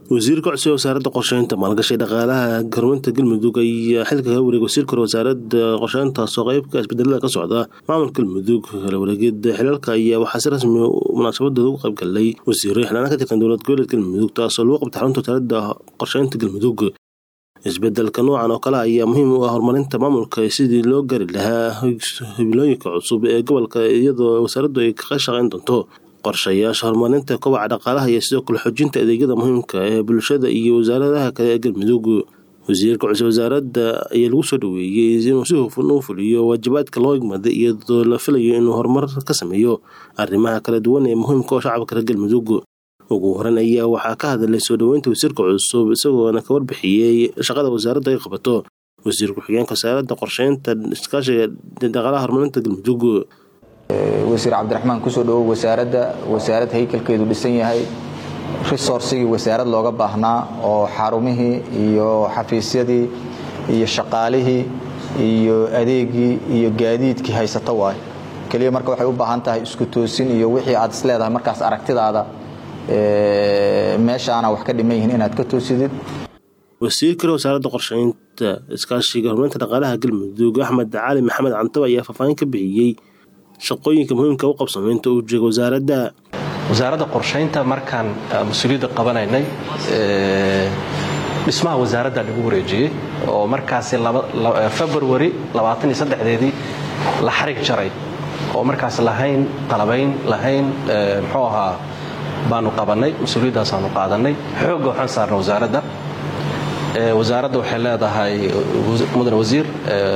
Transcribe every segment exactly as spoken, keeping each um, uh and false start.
wasiirka cusub wasaaradda qorsheynta maalgashiga dhaqaalaha horumarinta Galmudug ayaa xilka ka wareegay wasiirka wasaaradda qorsheynta soo qaybka isbedelada ka socda maamulka Galmudug kala wareegida xilalka ayaa waxaa si rasmi ah munaasabada ugu qayb galay wasiirro xilana ka tirsan dowlad goboleedka Galmudug taasoo loo qabtay xarunta wasaaradda qorsheynta Galmudug. isbedelka noocan oo kale ayaa muhiim u ah horumarinta maamulka sidii loo gaari lahaa hibilooyinka cusub ee gobolka iyadoo wasaaraddu ay ka shaqeyn doonto qorshayaasha horumarinta kobaca dhaqaalaha iyo sidoo kale xoojinta adeegyada muhiimka ee bulshada iyo wasaaradaha kale ee Galmudug. wasiirka cusub wasaaradda ayaa lagu soo dhaweeyay inuu si hufan u fuliyo waajibaadka loo igmaday iyadoo la filayo inuu horumar ka sameeyo arrimaha kala duwan ee muhiimka u shacabka reer Galmudug. ugu horeyn ayaa waxaa ka hadlay soo dhaweynta wasiirka cusub isagoona ka warbixiyay shaqada wasaaradda ay qabato. wasiir ku-xigeenka wasaaradda qorsheynta iskaashiga dhaqaalaha horumarinta Galmudug wasiir Cabdiraxmaan ku soo dhawow wasaaradda wasaarad haykalkeedu dhisan yahay resourcigi wasaarad looga baahnaa oo xarumihii iyo xafiisyadii iyo shaqaalihii iyo adeegii iyo gaadiidkii haysata waay kaliya marka waxay u baahan tahay isku toosin iyo wixii aad isleedahay markaas aragtidaada ee meeshaana wax ka dhiman yihiin inaad ka toosidid. wasiirka wasaaradda qorsheynta iskaashiga horumarinta dhaqaalaha Galmudug Axmed Cali Maxamed Canto ayaa faahfaahin ka bixiyay shaqooyinka muhiimka u qabsameynta u jeeg wasaaradda wasaaradda qorsheynta markaan mas'uuliyadda qabanaynay ee dhismaha wasaaradda lagu wareejiyay oo markaas February labaatan iyo saddex-deedii la xarig jaray oo markaas lahayn qalabayn lahayn muxuu ahaa baanu qabanay mas'uuliyaddaas aanu qaadanay xoogga waxaan saarnay wasaaradda ee wasaaradda waxay leedahay mudan wasiir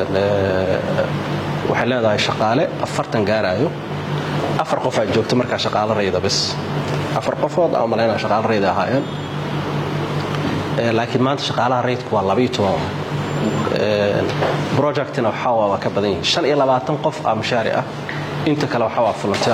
waxay leedahay shaqaale afartan gaarayo afar qof ay joogto marka shaqaale rayida bas afar qofood ama leena shaqaale rayida ahaayeen ee laakiin maanta shaqaalaha raydku waa laba iyo toban ee projectina waxa waa ka badan yahay shan iyo labaatan qof ah mushaari ah inta kale waxa waa volunteer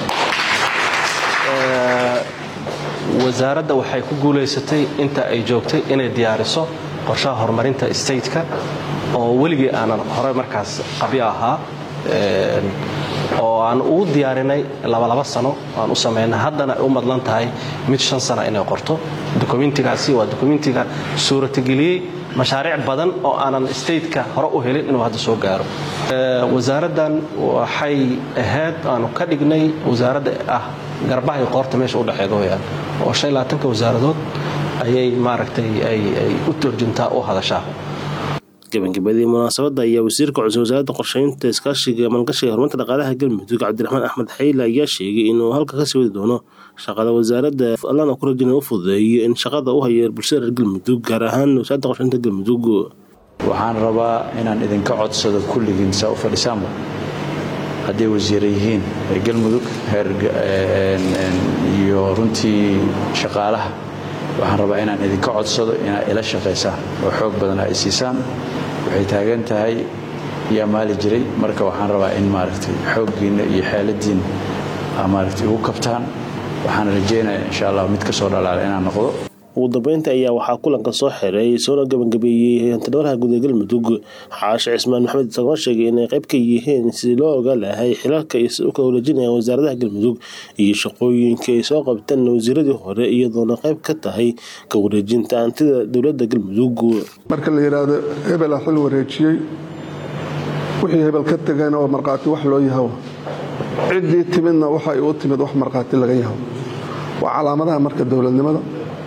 ee wasaaradda waxay ku guuleysatay inta ay joogtay inay diyaariso qorshaha horumarinta state-ka oo weligii aanan hore markaas qabyo ahaa ee oo aan ugu diyaarinay laba laba sano aan u sameynay haddana ay u madlan tahay mid shan sano inay qorto dokumentigaasi waa dokumentiga suurtageliyay mashaariic badan oo aanan state-ka hore u helin inuu hadda soo gaaro. ee wasaaraddan waxay ahayd aanu ka dhignay wasaaradda ah garbaha iyo qoorta meesha u dhaxeeyo weeyaan oo shan iyo labaatan ka wasaaradood ayay maaragtay ay ay u turjuntaa u hadashaa. gabagabadii munaasabada ayaa wasiirka cusub wasaaradda qorsheynta iskaashiga maalgashiga horumarinta dhaqaalaha Galmudug Cabdiraxmaan Axmed Xayla ayaa sheegay inuu halka ka sii wadi doono shaqada wasaaradda allana ku rajaynayo u fududeeyo in shaqada u hayo bulshada reer Galmudug gaar ahaan wasaaradda qorsheynta Galmudug. waxaan rabaa inaan idinka codsado kulligiin saa u fadhisaanba haddii wasiirro yihiin Galmudug heer iyo runtii shaqaalaha waxaan rabaa inaan idinka codsado inaad ila shaqeysaan oo xoog badan ay siisaan waxay taagan tahay yaa maali jiray marka waxaan rabaa in maaragtay xooggiina iyo xaaladiina aa maaragtay ugu kabtaan waxaan rajeynayaa insha Allah mid ka soo dhalaala inaan noqdo. ugu dambeynta ayaa waxaa kulanka soo xiray soo gabagabeeyay hantidhawraha guud ee Galmudug Xaashi Cismaan Maxamed isagoo sheegay inay qayb ka yihiin si loo ogaan lahaa xilalka iyo ka wareejinaya wasaaradda Galmudug iyo shaqooyinka ay soo qabteen wasiiradii hore iyadoona qayb ka tahay ka wareejinta hantida dawladda Galmudug. marka la yiraahdo hebel xil wareejiyay wixii hebel ka tagayna oo marqaati wax loo yahay cidii timidna waxa ay u timid wax marqaati laga yahay waa calaamadaha marka dawladnimada.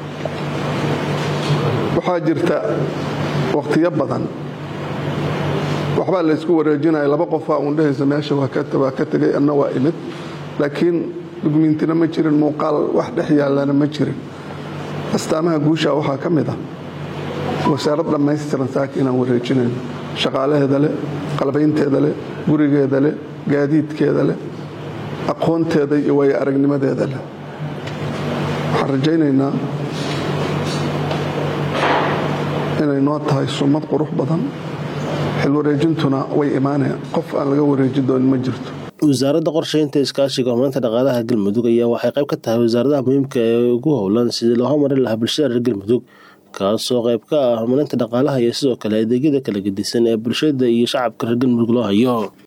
waxaa jirta waqtiyo badan waxbaa la isku wareejinaya laba qof oo uu dhahaysa meesha waa ka tabaa ka tagay anna waa imid laakiin dukumiintina ma jirin muuqaal wax dhex yaalana ma jirin. astaamaha guusha waxaa ka mid ah wasaarad dhammaystiran saakiin aan wareejinayno shaqaalaheeda leh qalbaynteeda leh gurigeeda leh gaadiidkeeda leh aqoonteeda iyo way aragnimadeeda leh. waxaan rajaynaynaa inay noo tahay sumad qurux badan xil wareejintuna way imaanayaan qof aan laga wareejin doonin ma jirto. wasaaradda qorsheynta iskaashiga horumarinta dhaqaalaha Galmudug ayaa waxay qayb ka tahay wasaaradaha muhiimka ee ugu howlan sidii loo horumarin lahaa bulshada reer Galmudug kaasoo qayb ka ah horumarinta dhaqaalaha iyo sidoo kale adeegyada kala gedisan ee bulshada iyo shacabka reer Galmudug loo hayo.